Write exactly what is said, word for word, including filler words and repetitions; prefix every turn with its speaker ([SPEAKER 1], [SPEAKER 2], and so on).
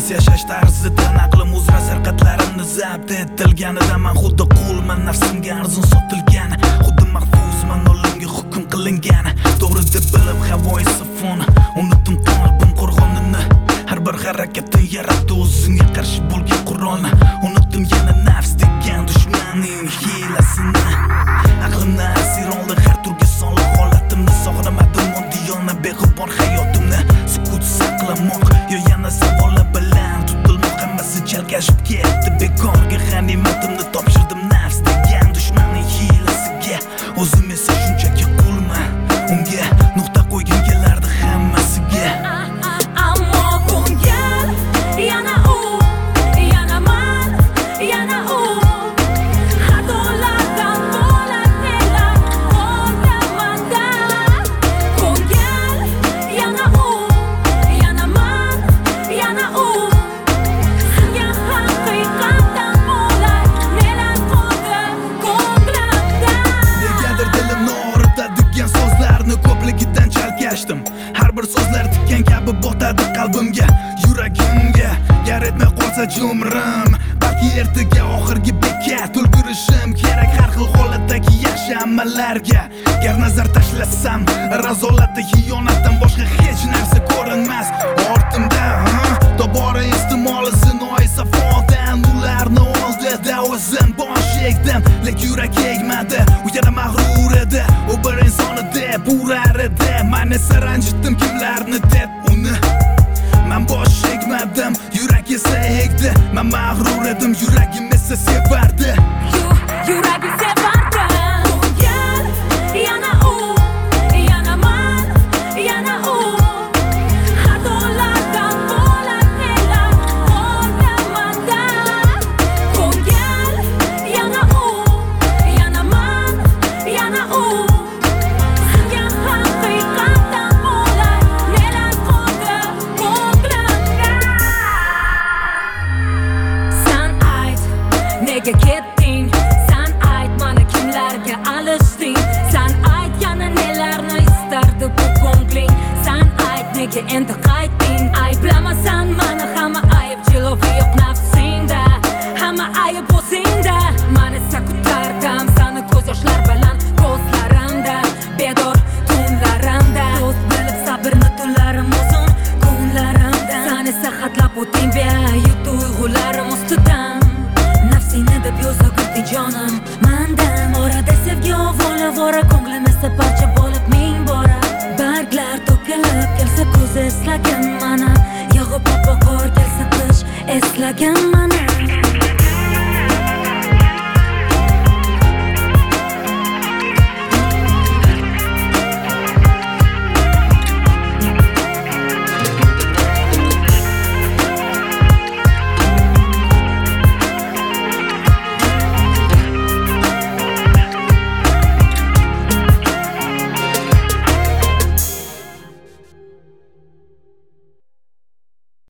[SPEAKER 1] Biz yashash tarzidan aqlim uzra sarqatlarimni zabt etilganida men xuddi qulman, nafsimga arzon sotilgan, xuddi mahfuzman, olimga hukm qilingan. To'g'ri deb bilib havoyi sifon, unutdim qalbim qo'rg'onini. Har bir harakatin yaratdi o'zingga qarshi bo'lgan qurolni. Unutdim yana nafs degan dushmanning hiylasini. Aqlimni asir oldi har turga sonli holatimni, sog'inmadim moddiyona beg'ubor hayotimni. Sukut saqlamoq yo yana savollar bilan tutilmoq, hammasi chalkashib ketdi bekorga. G'animatimni topshirdim nafs degan dushmanning hiylasiga. O'zim esa shunchaki qulman, unga nuqta qo'ygim kelardi hammasiga.
[SPEAKER 2] Ammo ko'ngil yana u, yana man, yana u. Xatolardan bo'lak nelar bo'ldi menda. Ko'ngil yana u, yana man, yana u. Senga haqiqatdan bo'lak nelar qoldi ko'nglimda.
[SPEAKER 1] Negadir dilimni og'ritadigan so'zlarni ko'pligidan chalkashdim. Har bir so'zlar tikkan kabi botadi qalbimga, yuragimga. Yar etmay qolsa jumrim, balki ertaga oxirgi bekat. Ulgurishim kerak har xil holatdagi yaxshi amallarga. Gar nazar tashlasam, razolatda xiyonatdan boshqa hech narsa ko'rinmas ortimda. Tobora istimoli zinoyi safodan ularni oldida o'zim bosh egdim, lek yurak egmadi. U yana mag'rur edi, u bir inson deb urar edi. Men esa ranjitdim kimlarni deb uni. Men bosh egmadim, yurak esa egdi. Men mag'rur edim, yuragim esa sevardi.
[SPEAKER 2] Yuragim sevardi. Ko'ngil yana u, yana man, yana u. Xatolardan bo'lak nelar bo'ldi menda. Ko'ngil yana u, yana man, yana u. Senga haqiqatdan bo'lak nelar qoldi ko'nglimda. Sen ayt, nega ketding? Sen ayt, mana kimlarga alishding? Sen ayt, yana nelarni istardi bu ko'ngling? Sen ayt, nega endi qaytding? Ayblamasan mani, hamma ayb jilovi yo'q nafsingda, hamma ayb o'zingda. Men esa kutardim seni ko'z yoshlar bilan ko'zlarimda, bedor tunlarimda. Do'st bilib sabrni tunlarim uzun kunlarimda. Sen esa xatlab o'ting beayb tuyg'ularim ustidan. Nafsingni deb yo'zagirdi jonim mendan. Orada sevgi ovora-vora, ko'nglim esa parcha bo'lib ming bora. Barglar to'kilib kelsa ko'z eslagan mana, yog'ib oppoq qor kelsa qish eslagan mana.